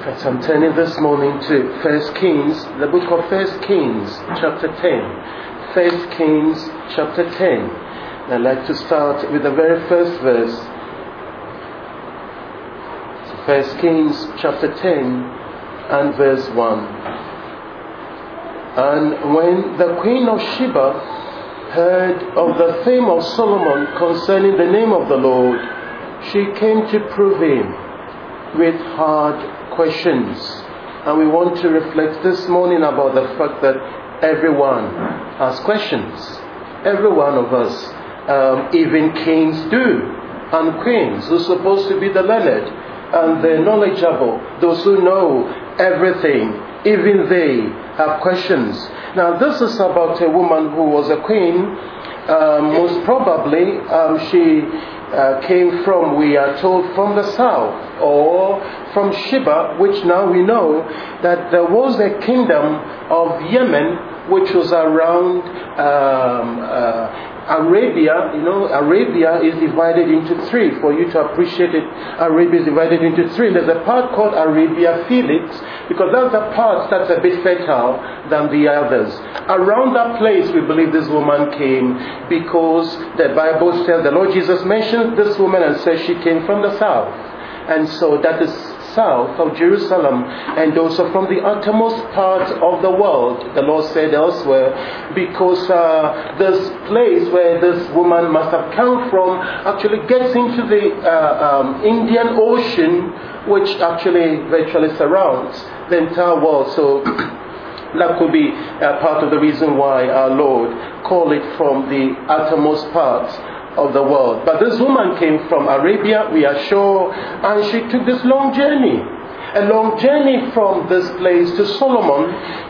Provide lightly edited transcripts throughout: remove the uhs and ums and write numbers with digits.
As I'm turning this morning to First Kings, the book of First Kings, chapter 10. First Kings, chapter 10. I'd like to start with the very first verse. So First Kings, chapter 10, and verse 1. And when the queen of Sheba heard of the fame of Solomon concerning the name of the Lord, she came to prove him with hard questions. And we want to reflect this morning about the fact that everyone has questions. Every one of us, even kings do, and queens who are supposed to be the learned and the knowledgeable, those who know everything, even they have questions. Now this is about a woman who was a queen. Most probably she came from, we are told, from the south, or from Sheba, which now we know that there was a kingdom of Yemen which was around Arabia. You know, Arabia is divided into three. For you to appreciate it, Arabia is divided into three. There's a part called Arabia Felix, because that's the part that's a bit fertile than the others. Around that place, we believe this woman came because the Bible says, the Lord Jesus mentioned this woman and says she came from the south. And so that is south of Jerusalem, and also from the uttermost part of the world, the Lord said elsewhere, because this place where this woman must have come from actually gets into the Indian Ocean, which actually virtually surrounds the entire world. So that could be part of the reason why our Lord called it from the uttermost part of the world. But this woman came from Arabia, we are sure, and she took this long journey. A long journey from this place to Solomon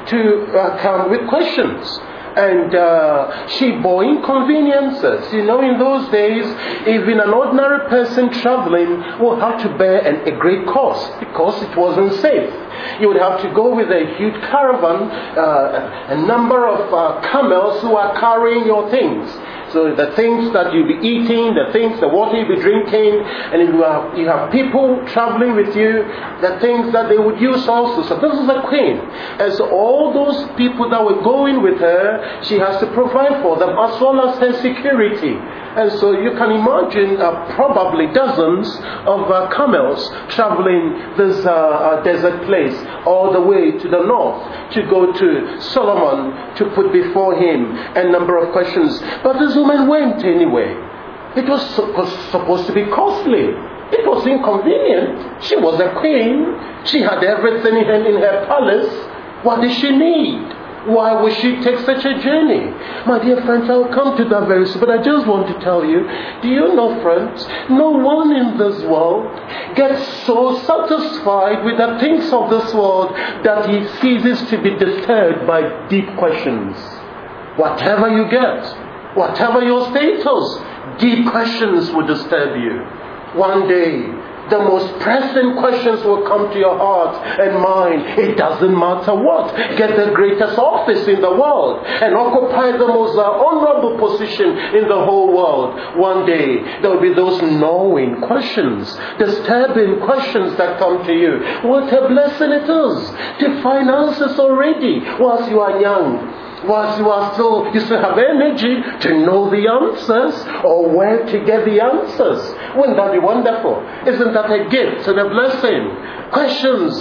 to come with questions. And she bore inconveniences. You know, in those days, even an ordinary person traveling will have to bear a great cost because it wasn't safe. You would have to go with a huge caravan, a number of camels who are carrying your things. So the things that you'll be eating, the water you'll be drinking, and if you have people traveling with you, the things that they would use also. So this is a queen. And so all those people that were going with her, she has to provide for them as well as her security. And so you can imagine probably dozens of camels traveling this desert place all the way to the north to go to Solomon to put before him a number of questions. But this woman went anyway. It was supposed to be costly. It was inconvenient. She was a queen. She had everything in her palace. What did she need? Why would she take such a journey? My dear friends, I'll come to that very soon, but I just want to tell you, do you know, friends, no one in this world gets so satisfied with the things of this world that he ceases to be disturbed by deep questions. Whatever you get, whatever your status, deep questions will disturb you. One day, the most pressing questions will come to your heart and mind. It doesn't matter what. Get the greatest office in the world and occupy the most honorable position in the whole world. One day, there will be those gnawing questions, disturbing questions that come to you. What a blessing it is to find answers already whilst you are young. Whilst you still have energy to know the answers or where to get the answers. Wouldn't that be wonderful? Isn't that a gift and a blessing? Questions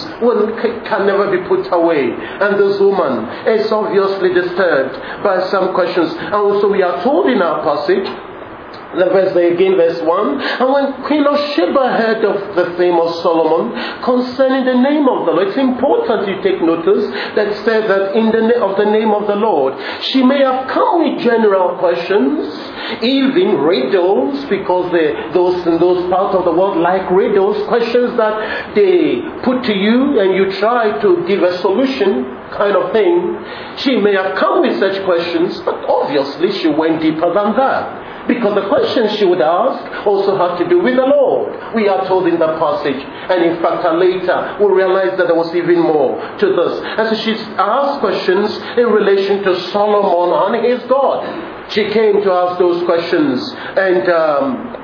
can never be put away. And this woman is obviously disturbed by some questions. And also we are told in our passage, the verse again, verse 1. And when Queen of Sheba heard of the fame of Solomon concerning the name of the Lord, it's important you take notice that says that in the name of the Lord, she may have come with general questions, even riddles, because those in those parts of the world like riddles, questions that they put to you and you try to give a solution kind of thing. She may have come with such questions, but obviously she went deeper than that. Because the questions she would ask also had to do with the Lord. We are told in the passage. And in fact, later, we'll realize that there was even more to this. And so she asked questions in relation to Solomon and his God. She came to ask those questions. And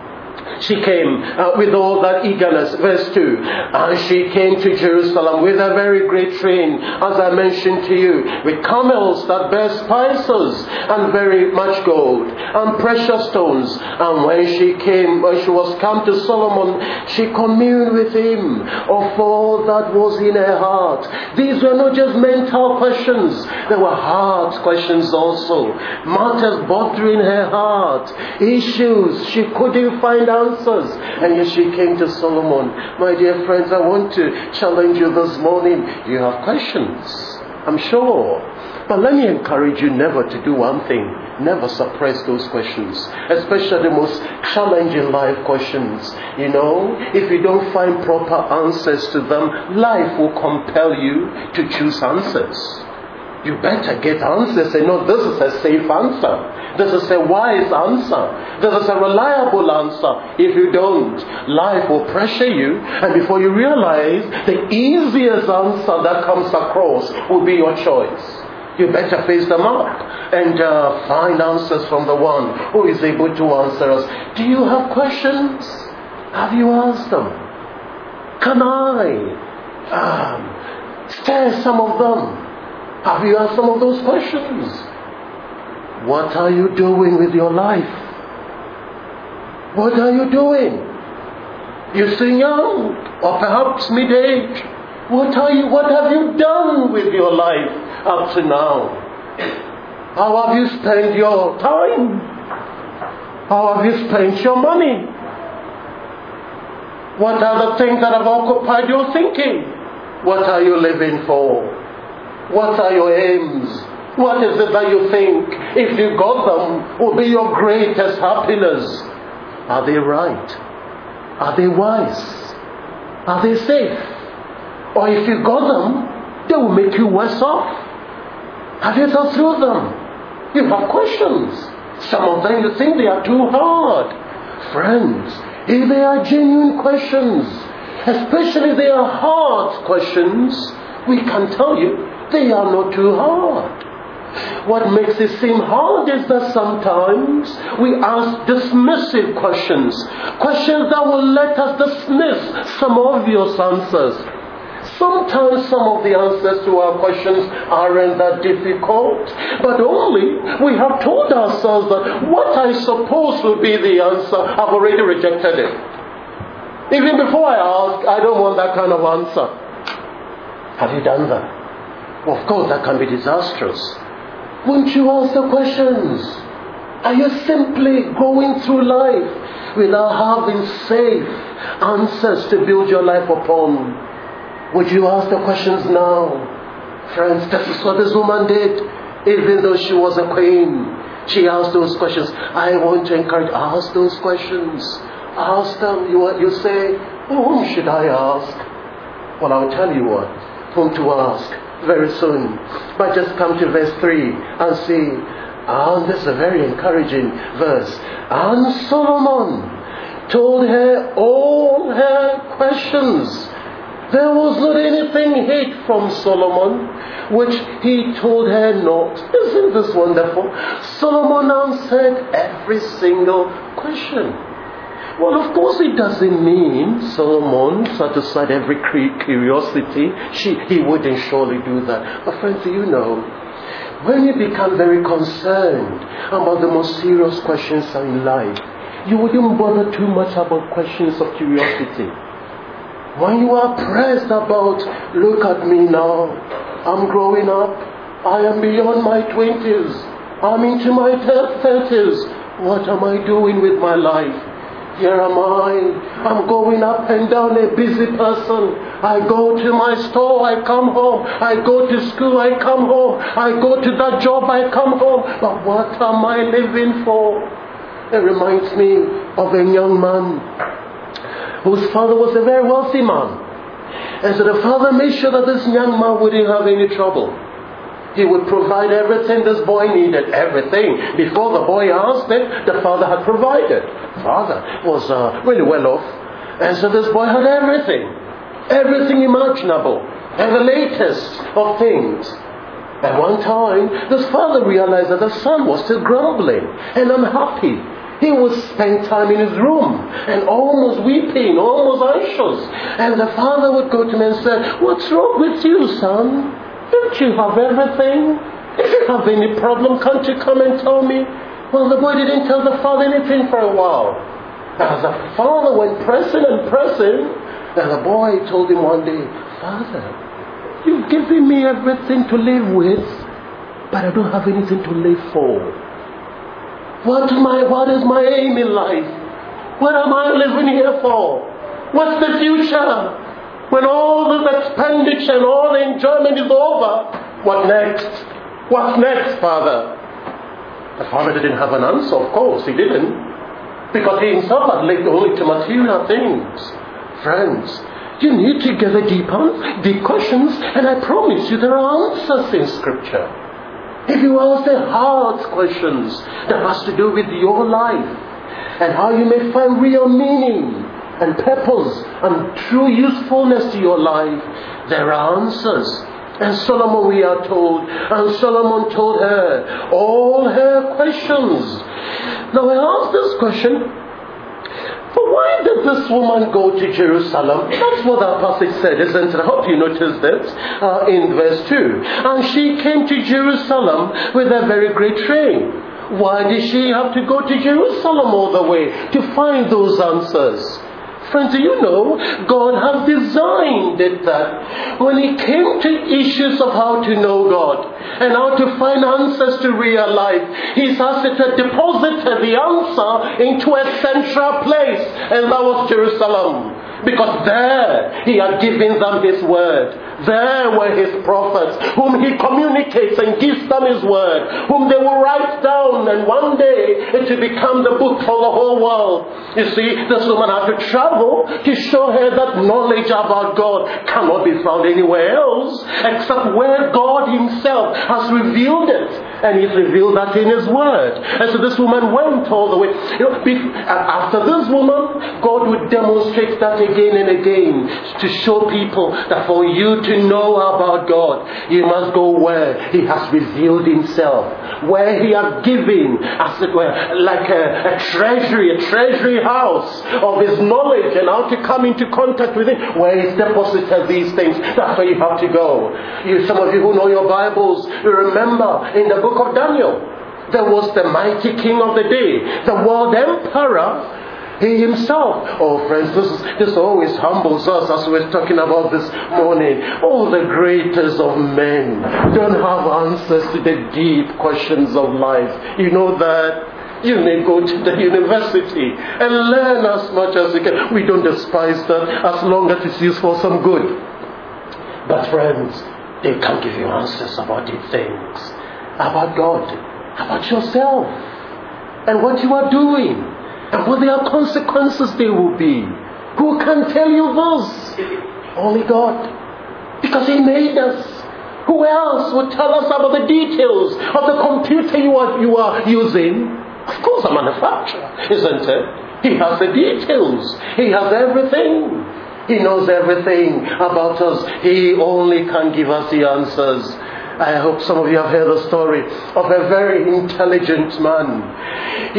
She came with all that eagerness. Verse 2. And she came to Jerusalem with a very great train, as I mentioned to you, with camels that bear spices and very much gold and precious stones. And when she was come to Solomon, she communed with him of all that was in her heart. These were not just mental questions. They were heart questions also. Matters bothering her heart. Issues she couldn't find answers. And yet she came to Solomon. My dear friends, I want to challenge you this morning. You have questions, I'm sure. But let me encourage you never to do one thing. Never suppress those questions. Especially the most challenging life questions. You know, if you don't find proper answers to them, life will compel you to choose answers. You better get answers and know this is a safe answer. This is a wise answer. This is a reliable answer. If you don't, life will pressure you. And before you realize, the easiest answer that comes across will be your choice. You better face them up and find answers from the one who is able to answer us. Do you have questions? Have you asked them? Can I share some of them? Have you asked some of those questions? What are you doing with your life? What are you doing? You're still young, or perhaps mid-age. What have you done with your life up to now? How have you spent your time? How have you spent your money? What are the things that have occupied your thinking? What are you living for? What are your aims? What is it that you think, if you got them, will be your greatest happiness? Are they right? Are they wise? Are they safe? Or if you got them, they will make you worse off. Have you thought through them? You have questions. Some of them you think they are too hard. Friends, if they are genuine questions, especially if they are hard questions, we can tell you they are not too hard. What makes it seem hard is that sometimes we ask dismissive questions. Questions that will let us dismiss some obvious answers. Sometimes some of the answers to our questions aren't that difficult, but only we have told ourselves that what I suppose will be the answer, I've already rejected it. Even before I ask, I don't want that kind of answer. Have you done that? Well, of course, that can be disastrous. Won't you ask the questions? Are you simply going through life without having safe answers to build your life upon? Would you ask the questions now? Friends, this is what this woman did. Even though she was a queen, she asked those questions. I want to encourage, ask those questions. Ask them. You say, whom should I ask? Well, I'll tell you what, whom to ask very soon. But just come to verse 3 and see. And this is a very encouraging verse. And Solomon told her all her questions. There was not anything hid from Solomon which he told her not. Isn't this wonderful? Solomon answered every single question. Well, of course it doesn't mean Solomon set aside every curiosity. He wouldn't surely do that. But friends, do you know, when you become very concerned about the most serious questions in life, you wouldn't bother too much about questions of curiosity. When you are pressed about, look at me now, I'm growing up, I am beyond my 20s, I'm into my 30s, what am I doing with my life? Here am I'm going up and down, a busy person. I go to my store, I come home. I go to school, I come home. I go to that job, I come home. But what am I living for? It reminds me of a young man whose father was a very wealthy man. And so the father made sure that this young man wouldn't have any trouble. He would provide everything this boy needed, everything. Before the boy asked it, the father had provided. Father was really well off. And so this boy had everything imaginable, and the latest of things. At one time, this father realized that the son was still grumbling and unhappy. He would spend time in his room and almost weeping, almost anxious. And the father would go to him and say, "What's wrong with you, son? Don't you have everything? If you have any problem, can't you come and tell me?" Well, the boy didn't tell the father anything for a while. As the father went pressing and pressing, and the boy told him one day, "Father, you've given me everything to live with, but I don't have anything to live for. What is my aim in life? What am I living here for? What's the future? When all this expenditure and all the enjoyment is over, what next? What's next, Father?" The father didn't have an answer, of course, he didn't. Because he himself had lived only to material things. Friends, you need to gather deep questions, and I promise you there are answers in Scripture. If you ask the hard questions that has to do with your life and how you may find real meaning and purpose and true usefulness to your life, there are answers. And Solomon, we are told, and Solomon told her all her questions. Now I ask this question, but why did this woman go to Jerusalem? That's what our passage said, isn't it? I hope you noticed that in verse 2. And she came to Jerusalem with a very great train. Why did she have to go to Jerusalem all the way to find those answers? Friends, do you know God has designed it that when it came to issues of how to know God and how to find answers to real life, He's asked it to deposit the answer into a central place, and that was Jerusalem. Because there He had given them His word. There were His prophets, whom He communicates and gives them His word, whom they will write down, and one day it will become the book for the whole world. You see, this woman had to travel to show her that knowledge about God cannot be found anywhere else except where God Himself has revealed it. And He's revealed that in His word. And so this woman went all the way. After this woman, God would demonstrate that again and again to show people that for you to know about God, you must go where He has revealed Himself, where He has given, as it were, like a treasury house of His knowledge and how to come into contact with Him, where He's deposited these things. That's where you have to go. Some of you who know your Bibles, you remember in the book of Daniel, there was the mighty king of the day, the world emperor, He himself. Oh friends, this always humbles us, as we were talking about this morning. Oh, the greatest of men don't have answers to the deep questions of life. You know that. You may go to the university and learn as much as you can. We don't despise that as long as it's used for some good. But friends, they can't give you answers about these things. About God, about yourself, and what you are doing, and what their consequences they will be. Who can tell you this? Only God. Because He made us. Who else would tell us about the details of the computer you are using? Of course, a manufacturer, isn't it? He has the details. He has everything. He knows everything about us. He only can give us the answers. I hope some of you have heard the story of a very intelligent man.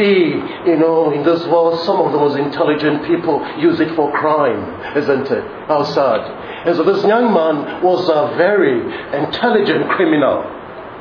In this world, some of the most intelligent people use it for crime, isn't it? How sad. And so this young man was a very intelligent criminal.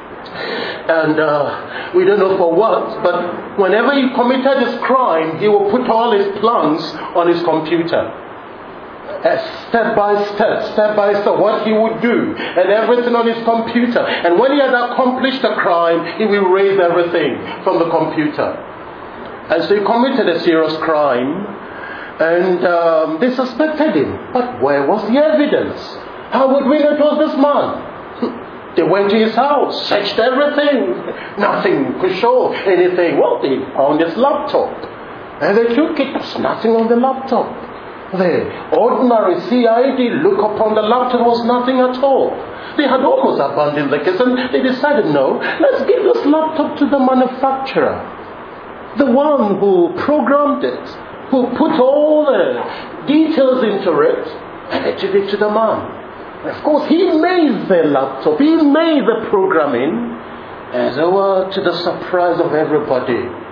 And we don't know for what, but whenever he committed his crime, he will put all his plans on his computer. Step by step, what he would do, and everything on his computer. And when he had accomplished the crime, he will erase everything from the computer. And so he committed a serious crime, and they suspected him. But where was the evidence? How would we know it was this man? They went to his house, searched everything. Nothing could show anything. Well, they found his laptop, and they took it. There's nothing on the laptop. The ordinary CID look upon the laptop was nothing at all. They had almost abandoned the case, and they decided, no, let's give this laptop to the manufacturer, the one who programmed it, who put all the details into it, and they gave it to the man. Of course, he made the laptop, he made the programming, and so to the surprise of everybody,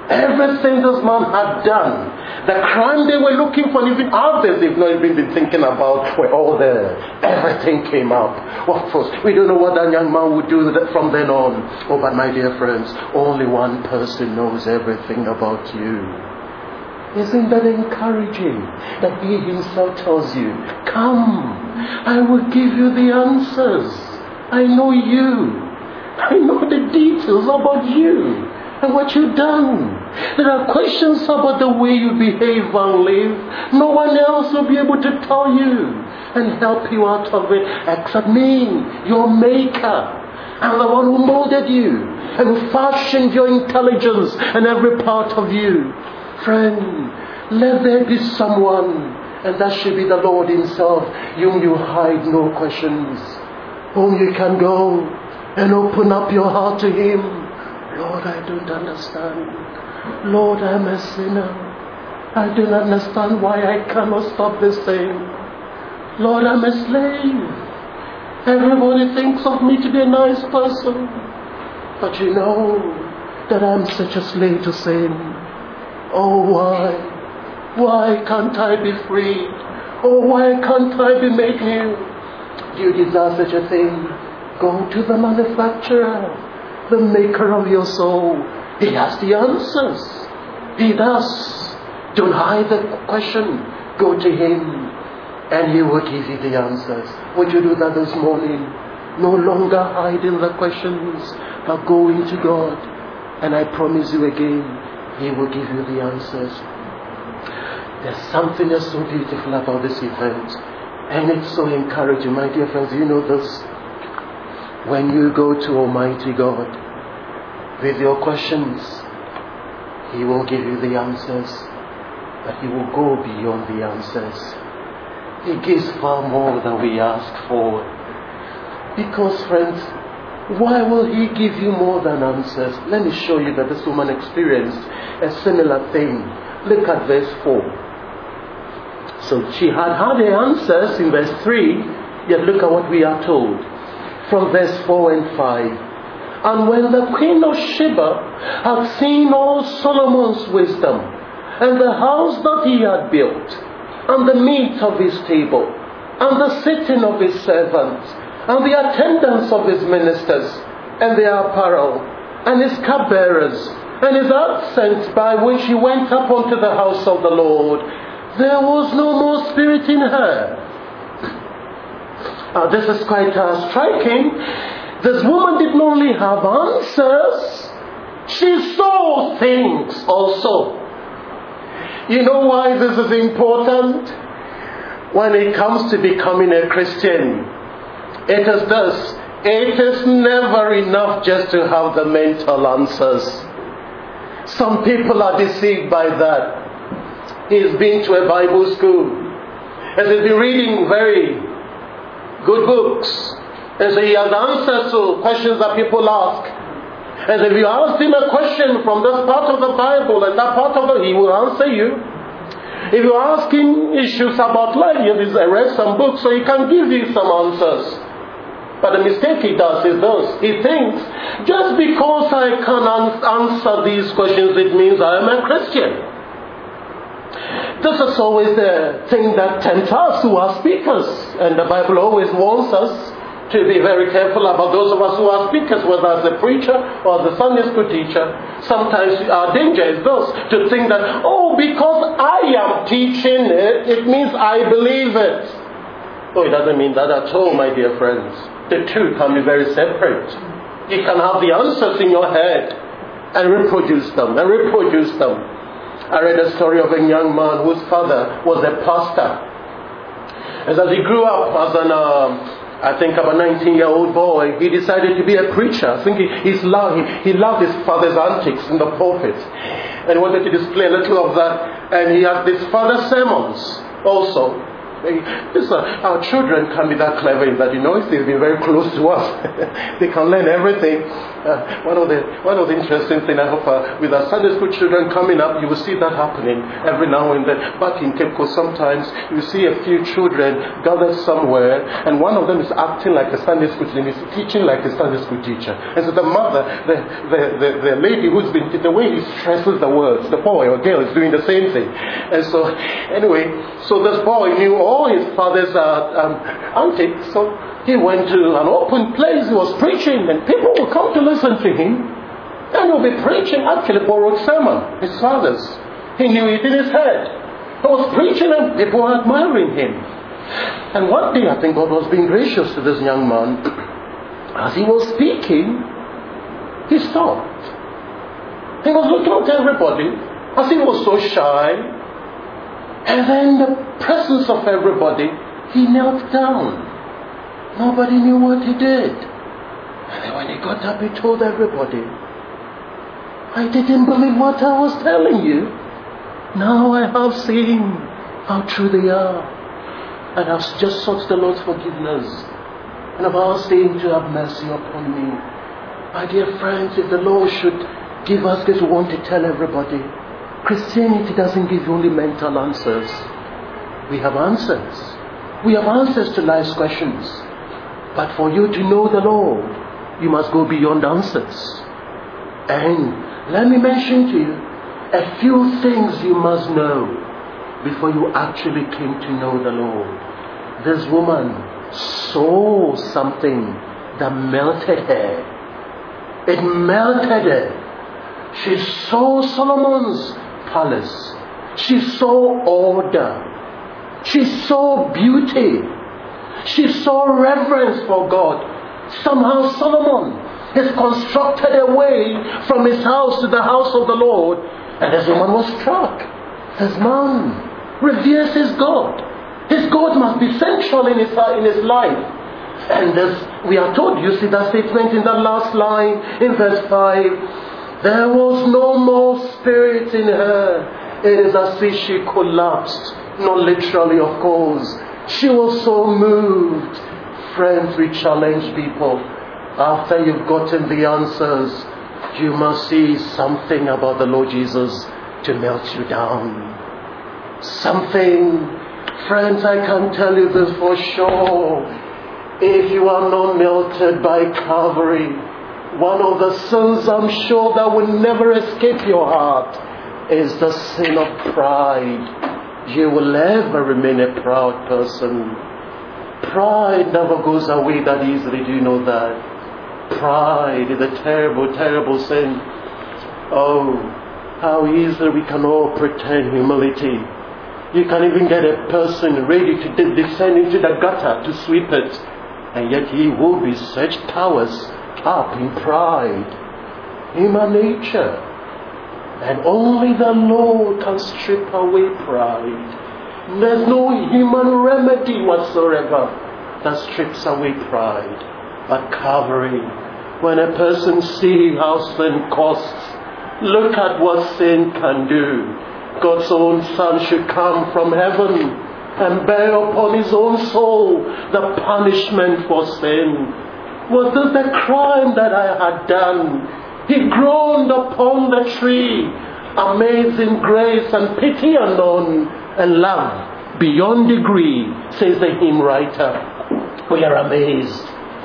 Everything this man had done, the crime they were looking for, even others they've not even been thinking about, were all there. Everything came up. Of course, we don't know what that young man would do from then on. Oh, but my dear friends, only one person knows everything about you. Isn't that encouraging? That he himself tells you, come, I will give you the answers. I know you. I know the details about you and what you've done. There are questions about the way you behave and live. No one else will be able to tell you and help you out of it except me, your maker. I'm the one who molded you and who fashioned your intelligence and every part of you. Friend, let there be someone, and that should be the Lord himself, whom you hide no questions, whom you can go and open up your heart to him. Lord, I don't understand. Lord, I'm a sinner. I don't understand why I cannot stop this thing. Lord, I'm a slave. Everybody thinks of me to be a nice person. But you know that I'm such a slave to sin. Oh, why? Why can't I be freed? Oh, why can't I be made new? Do you desire such a thing? Go to the manufacturer, the maker of your soul. He has the answers. He does. Don't hide the question. Go to him and he will give you the answers. Would you do that this morning? No longer hiding the questions, but going to God. And I promise you again, he will give you the answers. There's something that's so beautiful about this event. And it's so encouraging. My dear friends, you know this. When you go to Almighty God with your questions, he will give you the answers. But he will go beyond the answers. He gives far more than we ask for. Because, friends, why will he give you more than answers? Let me show you that this woman experienced a similar thing. Look at verse 4. So she had the answers in verse 3, yet look at what we are told from verse 4 and 5. And when the queen of Sheba had seen all Solomon's wisdom, and the house that he had built, and the meat of his table, and the sitting of his servants, and the attendance of his ministers, and their apparel, and his cupbearers, and his accents by which he went up unto the house of the Lord, there was no more spirit in her. This is quite striking. This woman didn't only have answers, she saw things also. You know why this is important? When it comes to becoming a Christian, it is this. It is never enough just to have the mental answers. Some people are deceived by that. He's been to a Bible school, and he's been reading very good books, and so he has answers to questions that people ask. And if you ask him a question from this part of the Bible and that part of it, he will answer you. If you ask him issues about life, he has read some books, so he can give you some answers. But the mistake he does is this. He thinks, just because I can answer these questions, it means I am a Christian. This is always the thing that tempts us who are speakers. And the Bible always warns us to be very careful about those of us who are speakers, whether as a preacher or as a Sunday school teacher. Sometimes our danger is this, to think that, because I am teaching it, it means I believe it. It doesn't mean that at all, my dear friends. The two can be very separate. You can have the answers in your head and reproduce them. I read a story of a young man whose father was a pastor. And as he grew up as about 19-year-old boy, he decided to be a preacher. I think he loved his father's antics in the pulpit, and he wanted to display a little of that. And he had his father's sermons also. Our children can be that clever in that, if they've been very close to us, they can learn everything. One of the interesting things I hope with our Sunday school children coming up, you will see that happening every now and then. Back in Cape Coast, sometimes you see a few children gathered somewhere, and one of them is acting like a Sunday school teacher, is teaching like a Sunday school teacher. And so the mother, the lady who's been, the way he stresses the words, the boy or girl is doing the same thing. And so anyway, so this boy knew all his father's antics, so he went to an open place, he was preaching, and people would come to listen to him. And he'll be preaching, actually borrowed sermon, his father's. He knew it in his head. He was preaching and people were admiring him. And one day I think God was being gracious to this young man. As he was speaking, he stopped. He was looking at everybody, as he was so shy. And then in the presence of everybody, he knelt down. Nobody knew what he did. And then when he got up, he told everybody, I didn't believe what I was telling you. Now I have seen how true they are. And I've just sought the Lord's forgiveness. And I've asked Him to have mercy upon me. My dear friends, if the Lord should give us this, we want to tell everybody, Christianity doesn't give you only mental answers. We have answers. We have answers to life's questions. But for you to know the Lord, you must go beyond answers. And let me mention to you a few things you must know before you actually came to know the Lord. This woman saw something that melted her. It melted her. She saw Solomon's palace. She saw order. She saw beauty. She saw reverence for God. Somehow Solomon has constructed a way from his house to the house of the Lord. And this woman was struck. This man reveres his God. His God must be central in his life. And as we are told, you see that statement in the last line in verse 5. There was no more spirit in her. It is as if she collapsed. Not literally, of course. She was so moved. Friends, we challenge people. After you've gotten the answers, you must see something about the Lord Jesus to melt you down. Something. Friends, I can tell you this for sure. If you are not melted by Calvary, one of the sins I'm sure that will never escape your heart is the sin of pride. You will ever remain a proud person. Pride never goes away that easily. Do you know that? Pride is a terrible, terrible sin. Oh, how easily we can all pretend humility. You can even get a person ready to descend into the gutter to sweep it. And yet he will be such powers up in pride. Human nature. And only the Lord can strip away pride. There's no human remedy whatsoever that strips away pride. At Calvary, when a person sees how sin costs, look at what sin can do. God's own Son should come from heaven and bear upon His own soul the punishment for sin. Was this the crime that I had done? He groaned upon the tree. Amazing grace and pity unknown, and love beyond degree, says the hymn writer. We are amazed.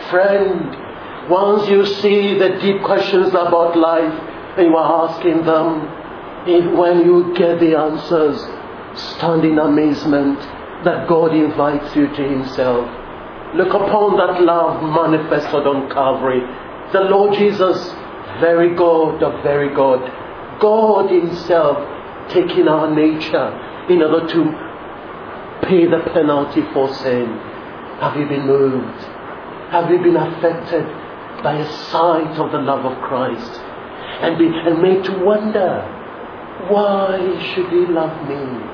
Friend, once you see the deep questions about life and you are asking them, when you get the answers, stand in amazement that God invites you to Himself. Look upon that love manifested on Calvary. The Lord Jesus, very God of very God. God Himself taking our nature in order to pay the penalty for sin. Have you been moved? Have you been affected by a sight of the love of Christ? And made to wonder, why should He love me?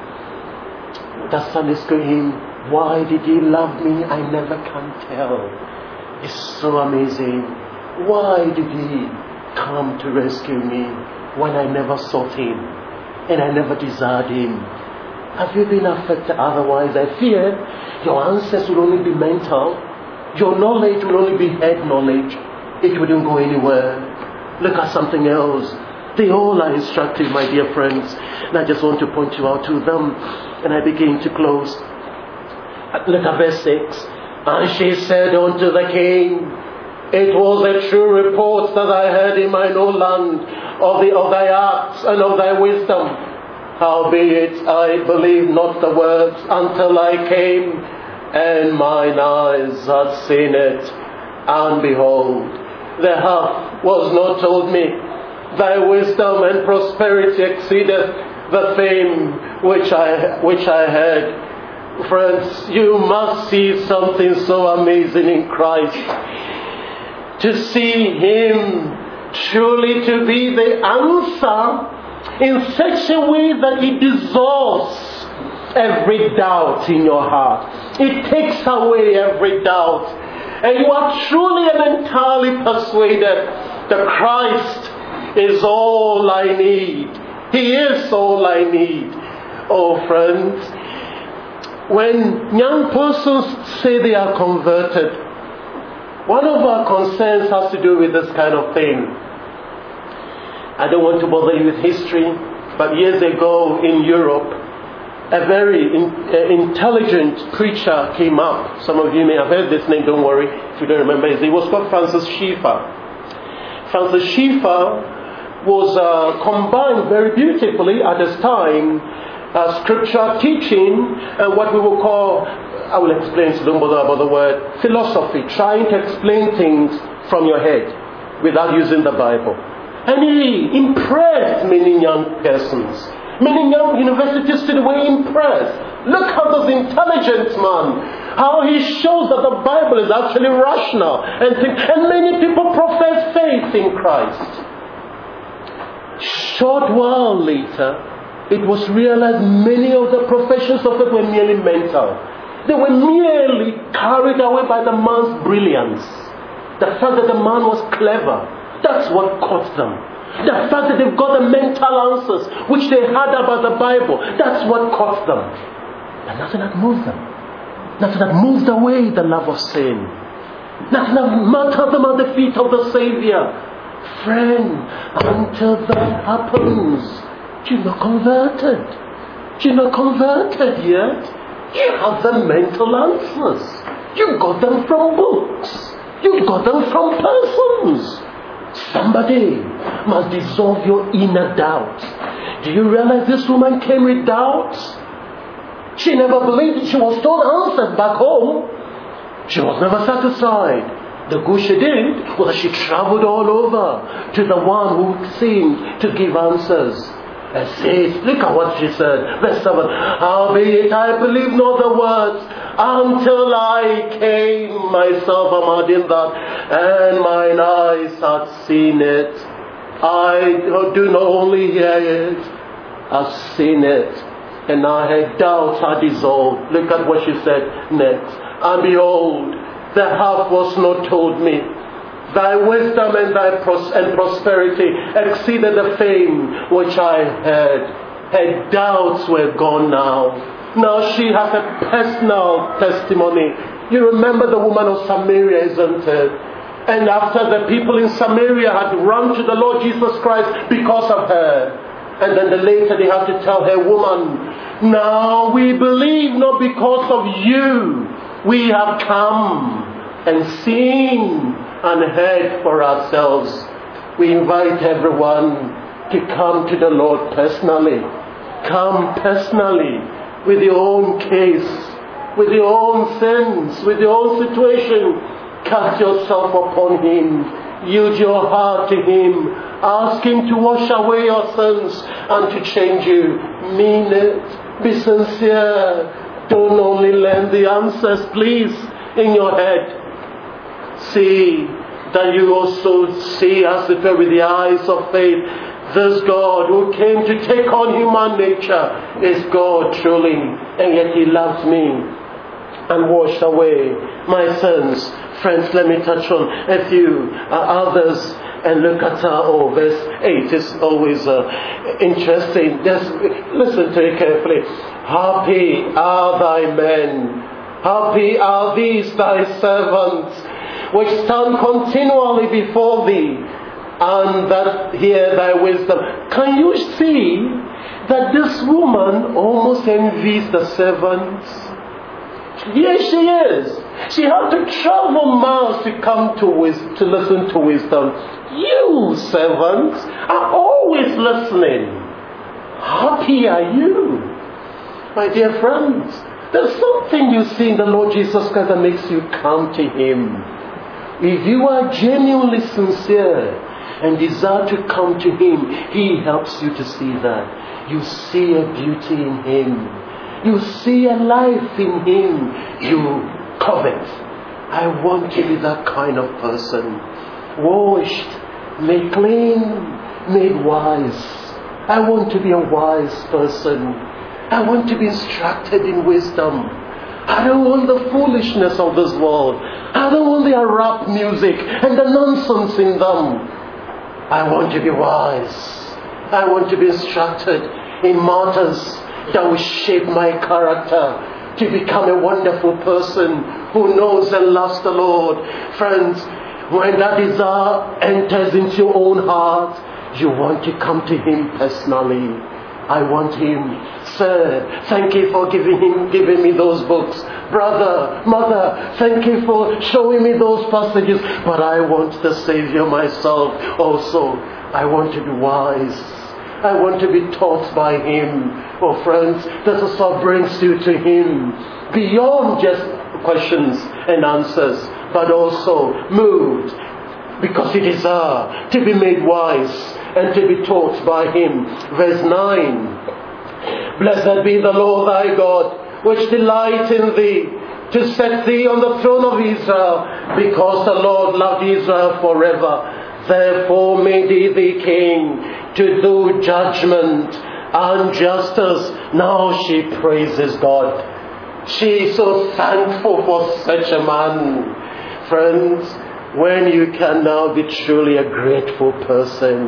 That Sunday school hymn, why did He love me? I never can tell. It's so amazing. Why did He come to rescue me when I never sought Him and I never desired Him? Have you been affected otherwise? I fear your answers will only be mental. Your knowledge will only be head knowledge. it wouldn't go anywhere. Look at something else. They all are instructive, my dear friends. And I just want to point you out to them. And I begin to close. Look at verse 6. And she said unto the king, it was a true report that I heard in mine own land of thy acts and of thy wisdom. Howbeit I believed not the words until I came, and mine eyes had seen it. And behold, the half was not told me. Thy wisdom and prosperity exceedeth the fame which I heard. Friends, you must see something so amazing in Christ. To see Him truly to be the answer in such a way that it dissolves every doubt in your heart. It takes away every doubt. And you are truly and entirely persuaded that Christ is all I need. He is all I need. Oh friends, when young persons say they are converted, one of our concerns has to do with this kind of thing. I don't want to bother you with history, but years ago in Europe, a very intelligent preacher came up. Some of you may have heard this name, don't worry if you don't remember. He was called Francis Schaeffer. Francis Schaeffer was combined very beautifully at this time scripture teaching and what we will call, I will explain, so don't bother about the word, philosophy, trying to explain things from your head without using the Bible. And he impressed many young persons. Many young university students were impressed. Look how this intelligent man, how he shows that the Bible is actually rational. And many people profess faith in Christ. Short while later, it was realized many of the professions of it were merely mental. They were merely carried away by the man's brilliance. The fact that the man was clever, that's what caught them. The fact that they've got the mental answers which they had about the Bible, that's what caught them. And nothing had moved them. Nothing had moved away the love of sin. Nothing had mattered them at the feet of the Savior. Friend, until that happens, you're not converted. You're not converted yet. You have the mental answers. You got them from books. You got them from persons. Somebody must dissolve your inner doubt. Do you realize this woman came with doubts? She never believed. She was told answers back home. She was never satisfied. The good she did was that she traveled all over to the one who seemed to give answers. And says, look at what she said. Verse 7. Howbeit I believe not the words until I came myself, am adding that, and mine eyes had seen it. I do not only hear it, I've seen it. And now her doubts are dissolved. Look at what she said next. And behold, the half was not told me. Thy wisdom and thy prosperity exceeded the fame which I had. Her doubts were gone now. Now she has a personal testimony. You remember the woman of Samaria, isn't it? And after the people in Samaria had run to the Lord Jesus Christ because of her. And then later they had to tell her, woman, now we believe not because of you. We have come and seen and heard for ourselves. We invite everyone to come to the Lord personally. Come personally with your own case, with your own sins, with your own situation. Cast yourself upon Him. Yield your heart to Him. Ask Him to wash away your sins and to change you. Mean it. Be sincere. Don't only learn the answers, please, in your head. See that you also see, as it were, with the eyes of faith. This God who came to take on human nature is God truly, and yet He loves me and washed away my sins. Friends, let me touch on a few others and look at verse 8 is always interesting. Just listen to it carefully. Happy are thy men, happy are these thy servants, which stand continually before thee, and that hear thy wisdom. Can you see that this woman almost envies the servants? Here she is. She had to travel miles to come to listen to wisdom. You servants are always listening. Happy are you, my dear friends. There's something you see in the Lord Jesus Christ that makes you come to Him. If you are genuinely sincere and desire to come to Him, He helps you to see that. You see a beauty in Him. You see a life in Him. You covet. I want to be that kind of person. Washed, made clean, made wise. I want to be a wise person. I want to be instructed in wisdom. I don't want the foolishness of this world. I don't want the rap music and the nonsense in them. I want to be wise. I want to be instructed in matters that will shape my character to become a wonderful person who knows and loves the Lord. Friends, when that desire enters into your own heart, you want to come to Him personally. I want Him. Sir, thank you for giving me those books. Brother, mother, thank you for showing me those passages. But I want the Savior myself also. I want to be wise. I want to be taught by Him. Oh friends, that also brings you to Him. Beyond just questions and answers, but also moved because you desire to be made wise and to be taught by Him. Verse 9. Blessed be the Lord thy God, which delights in thee, to set thee on the throne of Israel, because the Lord loved Israel forever. Therefore made he thee king, to do judgment and justice. Now she praises God. She is so thankful for such a man. Friends, when you can now be truly a grateful person,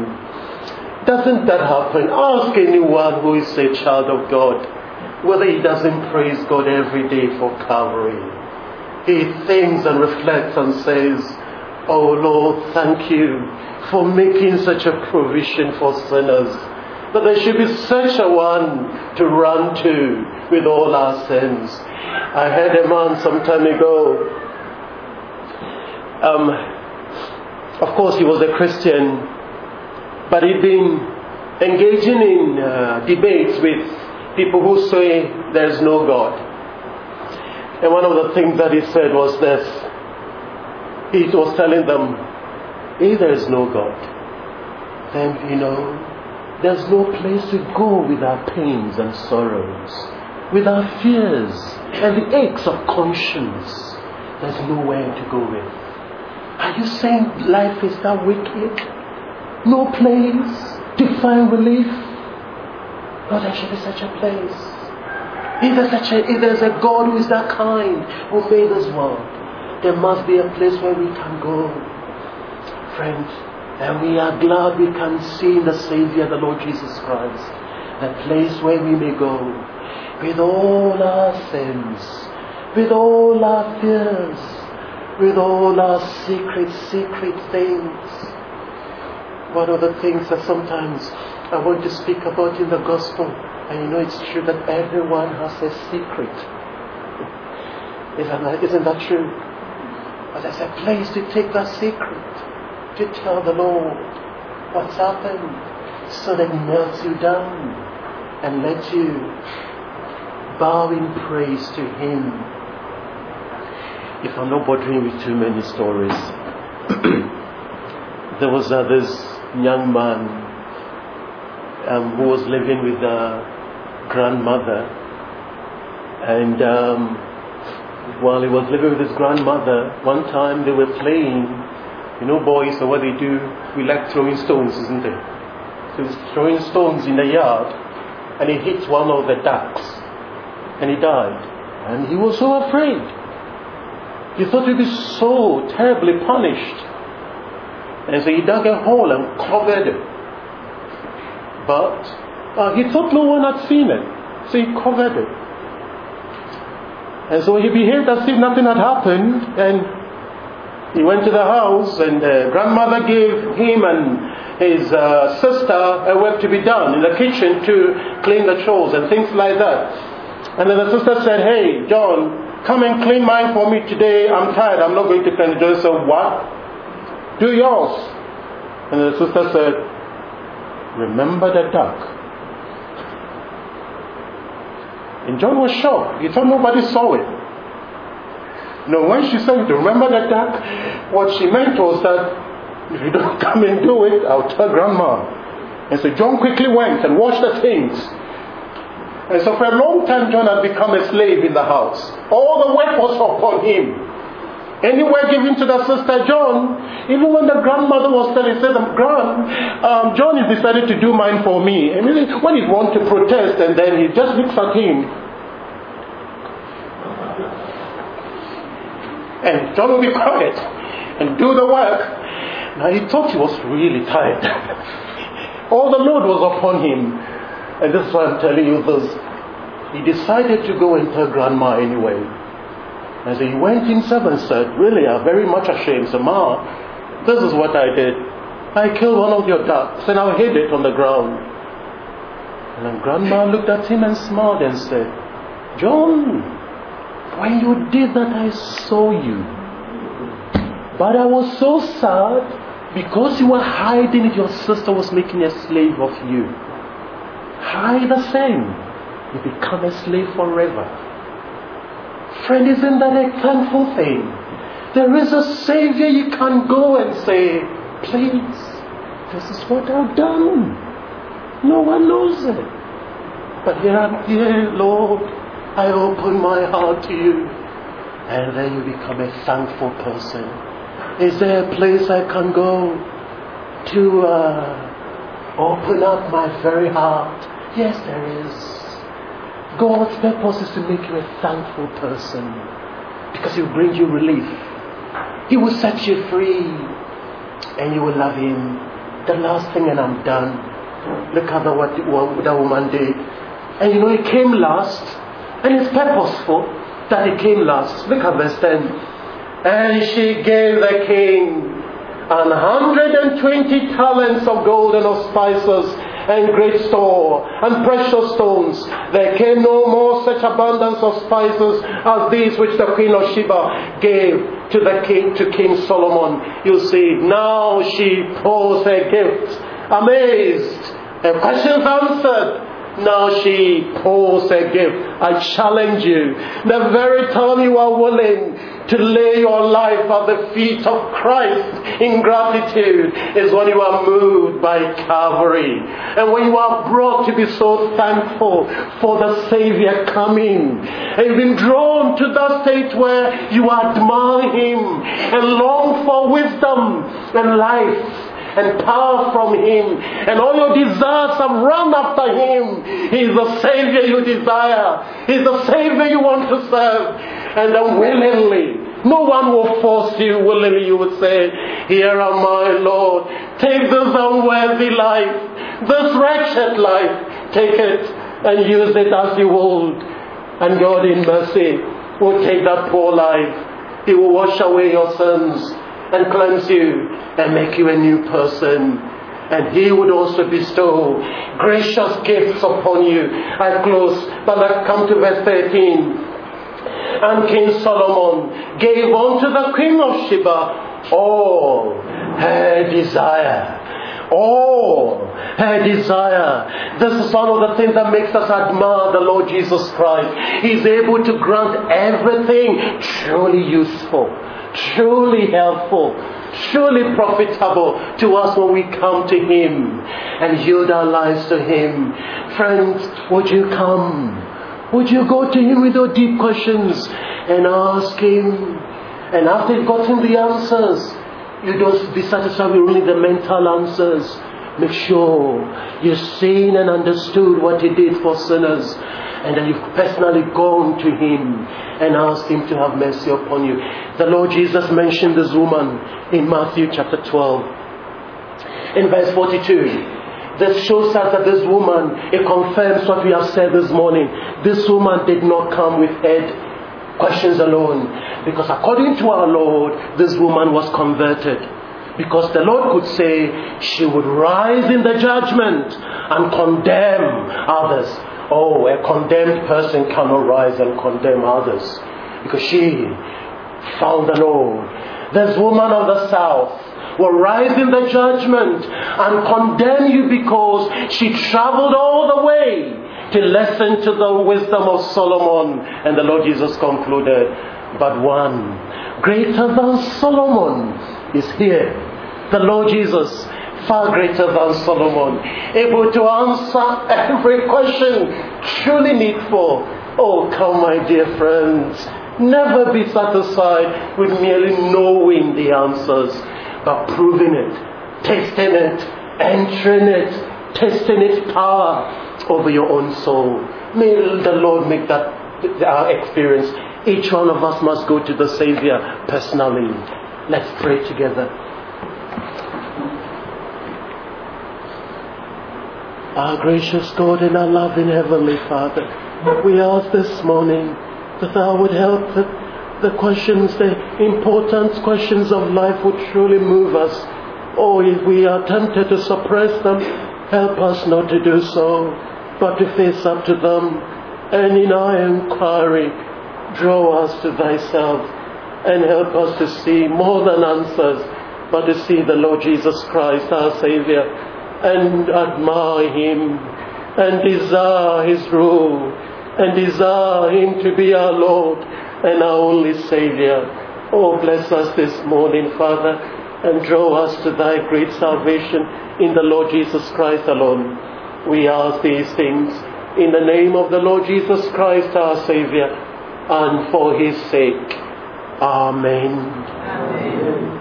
doesn't that happen? Ask anyone who is a child of God whether he doesn't praise God every day for Calvary. He thinks and reflects and says, oh Lord, thank you for making such a provision for sinners, that there should be such a one to run to with all our sins. I heard a man some time ago, of course he was a Christian, but he'd been engaging in debates with people who say there's no God. And one of the things that he said was this. He was telling them, if there is no God, then there's no place to go with our pains and sorrows, with our fears and the aches of conscience. There's nowhere to go with. Are you saying life is that wicked? No place to find relief? No, there should be such a place. If there's a God who is that kind, who made this world, there must be a place where we can go. Friends, and we are glad we can see in the Savior, the Lord Jesus Christ, the place where we may go with all our sins, with all our fears, with all our secret things. One of the things that sometimes I want to speak about in the gospel, and it's true that everyone has a secret. Isn't that true? But there's a place to take that secret, to tell the Lord what's happened, so that He melts you down and let you bow in praise to Him. If I'm not bothering with too many stories, there was this young man who was living with a grandmother, and while he was living with his grandmother, one time they were playing. Boys, so what they do, we like throwing stones, isn't it? So he's throwing stones in the yard, and he hit one of the ducks, and he died. And he was so afraid. He thought he'd be so terribly punished. And so he dug a hole and covered it. But he thought no one had seen it, so he covered it. And so he behaved as if nothing had happened, and He went to the house, and the grandmother gave him and his sister a work to be done in the kitchen to clean the chores and things like that. And then the sister said, "Hey, John, come and clean mine for me today. I'm tired. I'm not going to clean it." John said, "What? Do yours." And the sister said, "Remember the duck." And John was shocked. He thought nobody saw it. No, when she said, "Remember the duck," what she meant was that if you don't come and do it, I'll tell Grandma. And so John quickly went and washed the things. And so for a long time, John had become a slave in the house. All the work was upon him. Any work given to the sister, John, even when the grandmother was telling, he said, John has decided to do mine for me. And when he wants to protest, and then he just looks at him. And John will be quiet and do the work. Now he thought he was really tired. All the load was upon him. And this is why I'm telling you this. He decided to go and tell Grandma anyway. And so he went himself and said, "Really, I'm very much ashamed. So, Ma, this is what I did. I killed one of your ducks and I hid it on the ground." And then Grandma looked at him and smiled and said, "John, when you did that, I saw you. But I was so sad because you were hiding it. Your sister was making a slave of you. Hide the same. You become a slave forever." Friend, isn't that a thankful thing? There is a Savior you can go and say, "Please, this is what I've done." No one knows it. But here I'm here, Lord. I open my heart to you. And then you become a thankful person. Is there a place I can go to open up my very heart? Yes, there is. God's purpose is to make you a thankful person, because He will bring you relief. He will set you free, and you will love Him. The last thing, and I'm done. Look at what that woman did. And you know, it came last, and it's purposeful that it came last. Look at verse 10. And she gave the king 120 talents of gold and of spices, and great store, and precious stones. There came no more such abundance of spices as these which the queen of Sheba gave to the king, to King Solomon. You see, now she pours her gift. Amazed. Her questions answered. Now she pours her gift. I challenge you. The very time you are willing to lay your life at the feet of Christ in gratitude is when you are moved by Calvary. And when you are brought to be so thankful for the Savior coming. And you've been drawn to that state where you admire Him and long for wisdom and life and power from Him, and all your desires have run after Him. He is the Savior you desire. He is the Savior you want to serve. And then willingly, no one will force you. Willingly you would say, "Here am I, Lord. Take this unworthy life, this wretched life. Take it and use it as you would." And God in mercy will take that poor life. He will wash away your sins and cleanse you and make you a new person. And He would also bestow gracious gifts upon you. I close, but let's come to verse 13. And King Solomon gave unto the queen of Sheba all her desire. All her desire. This is one of the things that makes us admire the Lord Jesus Christ. He's able to grant everything truly useful, truly helpful, truly profitable to us when we come to Him and yield our lives to Him. Friends, would you come? Would you go to Him with your deep questions and ask Him? And after you've gotten the answers, you don't be satisfied with only the mental answers. Make sure you've seen and understood what He did for sinners, and that you've personally gone to Him and asked Him to have mercy upon you. The Lord Jesus mentioned this woman in Matthew chapter 12. In verse 42. This shows us that this woman, it confirms what we have said this morning. This woman did not come with head Questions alone. Because according to our Lord, this woman was converted. Because the Lord could say she would rise in the judgment and condemn others. Oh, a condemned person cannot rise and condemn others. Because she found the Lord. This woman of the south will rise in the judgment and condemn you because she traveled all the way to listen to the wisdom of Solomon. And the Lord Jesus concluded, but one greater than Solomon is here. The Lord Jesus, far greater than Solomon, able to answer every question truly needful. Oh, come, my dear friends, never be satisfied with merely knowing the answers, but proving it, tasting it, entering it, testing its power over your own soul. May the Lord make that our experience. Each one of us must go to the Savior personally. Let's pray together. Our gracious God and our loving Heavenly Father, we ask this morning that Thou would help the questions, the important questions of life would truly move us. Oh, if we are tempted to suppress them, help us not to do so, but to face up to them. And in our inquiry, draw us to Thyself and help us to see more than answers, but to see the Lord Jesus Christ, our Savior, and admire Him, and desire His rule, and desire Him to be our Lord and our only Savior. Oh, bless us this morning, Father, and draw us to Thy great salvation in the Lord Jesus Christ alone. We ask these things in the name of the Lord Jesus Christ, our Savior, and for His sake. Amen. Amen.